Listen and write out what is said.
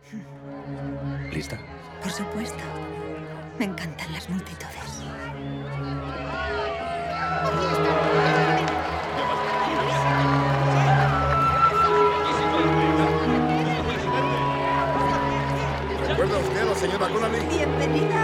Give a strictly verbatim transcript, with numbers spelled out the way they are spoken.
¿Lista? Por supuesto. Me encantan las multitudes. ¿Recuerda usted a la señora Connolly? Bienvenido